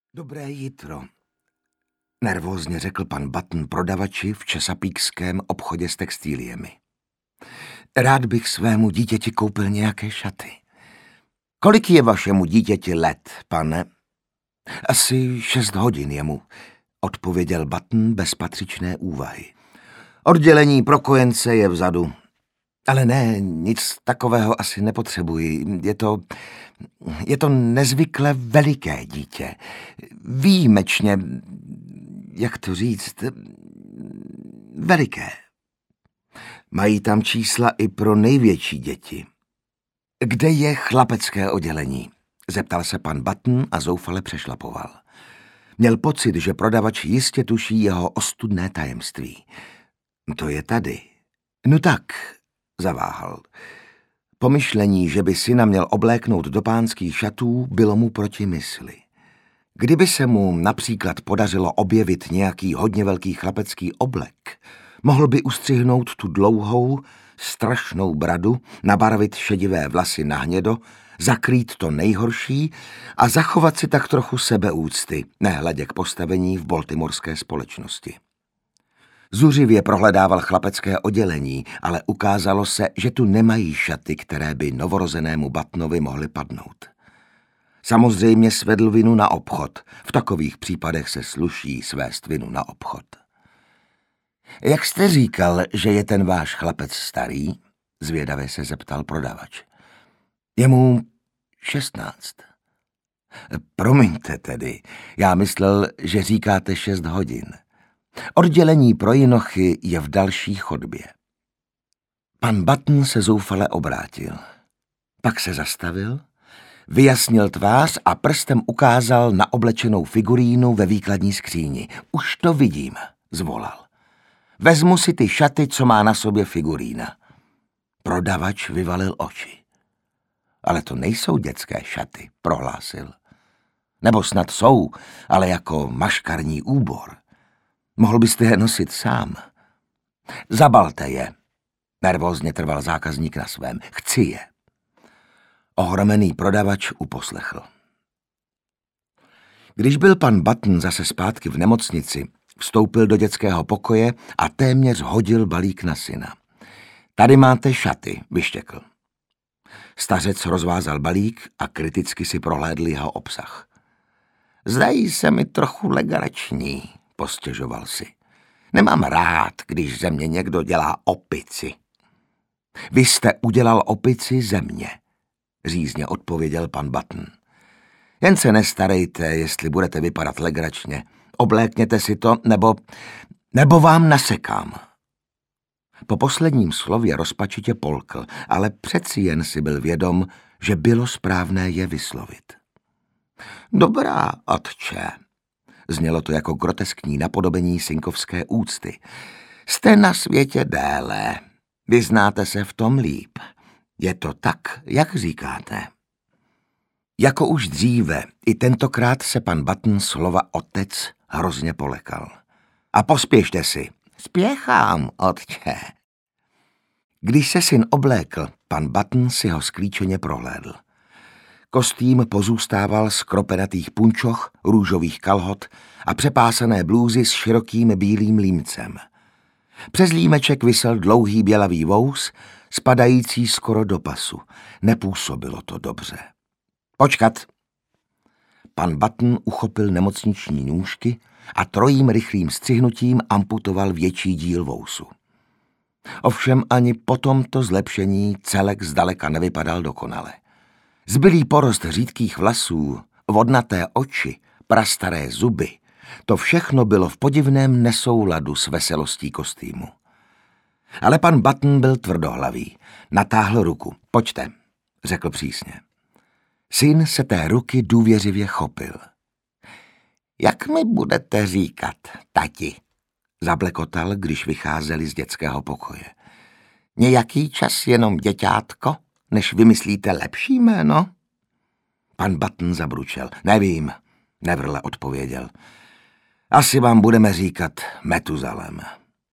Dobré jitro, nervózně řekl pan Button prodavači v Chesapeakeském obchodě s textíliemi. Rád bych svému dítěti koupil nějaké šaty. Kolik je vašemu dítěti let, pane? Asi 6 hodin jemu, odpověděl Button bez patřičné úvahy. Oddělení pro kojence je vzadu. Ale ne, nic takového asi nepotřebuji. Je to nezvykle veliké dítě. Výjimečně, jak to říct, veliké. Mají tam čísla i pro největší děti. Kde je chlapecké oddělení? Zeptal se pan Button a zoufale přešlapoval. Měl pocit, že prodavač jistě tuší jeho ostudné tajemství. To je tady. No tak, zaváhal. Pomyšlení, že by syna měl obléknout do pánských šatů, bylo mu proti mysli. Kdyby se mu například podařilo objevit nějaký hodně velký chlapecký oblek, mohl by ustřihnout tu dlouhou, strašnou bradu, nabarvit šedivé vlasy na hnědo, zakrýt to nejhorší a zachovat si tak trochu sebeúcty, nehledě k postavení v baltimorské společnosti. Zuřivě prohledával chlapecké oddělení, ale ukázalo se, že tu nemají šaty, které by novorozenému Buttonovi mohly padnout. Samozřejmě svedl vinu na obchod. V takových případech se sluší svést vinu na obchod. Jak jste říkal, že je ten váš chlapec starý? Zvědavě se zeptal prodavač. Je mu 16. Promiňte tedy, já myslel, že říkáte 6 hodin. Oddělení pro jinochy je v další chodbě. Pan Button se zoufale obrátil. Pak se zastavil, vyjasnil tvář a prstem ukázal na oblečenou figurínu ve výkladní skříni. Už to vidím, zvolal. Vezmu si ty šaty, co má na sobě figurína. Prodavač vyvalil oči. Ale to nejsou dětské šaty, prohlásil. Nebo snad jsou, ale jako maškarní úbor. Mohl byste je nosit sám. Zabalte je. Nervózně trval zákazník na svém. Chci je. Ohromený prodavač uposlechl. Když byl pan Button zase zpátky v nemocnici, vstoupil do dětského pokoje a téměř hodil balík na syna. Tady máte šaty, vyštěkl. Stařec rozvázal balík a kriticky si prohlédl jeho obsah. Zdají se mi trochu legrační, postěžoval si. Nemám rád, když ze mě někdo dělá opici. Vy jste udělal opici ze mě, řízně odpověděl pan Button. Jen se nestarejte, jestli budete vypadat legračně. Oblékněte si to, nebo vám nasekám. Po posledním slově rozpačitě polkl, ale přeci jen si byl vědom, že bylo správné je vyslovit. Dobrá, otče, znělo to jako groteskní napodobení synkovské úcty. Jste na světě déle, vyznáte se v tom líp. Je to tak, jak říkáte. Jako už dříve, i tentokrát se pan Button slova otec hrozně polekal. A pospěšte si. Spěchám, otče. Když se syn oblékl, pan Button si ho sklíčeně prohlédl. Kostým pozůstával z kropenatých punčoch, růžových kalhot a přepásané blůzy s širokým bílým límcem. Přes límeček visel dlouhý bělavý vous, spadající skoro do pasu. Nepůsobilo to dobře. Počkat. Pan Button uchopil nemocniční nůžky a trojím rychlým střihnutím amputoval větší díl vousu. Ovšem ani po tomto zlepšení celek zdaleka nevypadal dokonale. Zbylý porost řídkých vlasů, vodnaté oči, prastaré zuby, to všechno bylo v podivném nesouladu s veselostí kostýmu. Ale pan Button byl tvrdohlavý. Natáhl ruku. Pojďte, řekl přísně. Syn se té ruky důvěřivě chopil. Jak mi budete říkat, tati? Zablekotal, když vycházeli z dětského pokoje. Nějaký čas jenom děťátko, než vymyslíte lepší jméno? Pan Button zabručel. Nevím, nevrle odpověděl. Asi vám budeme říkat Metuzalem.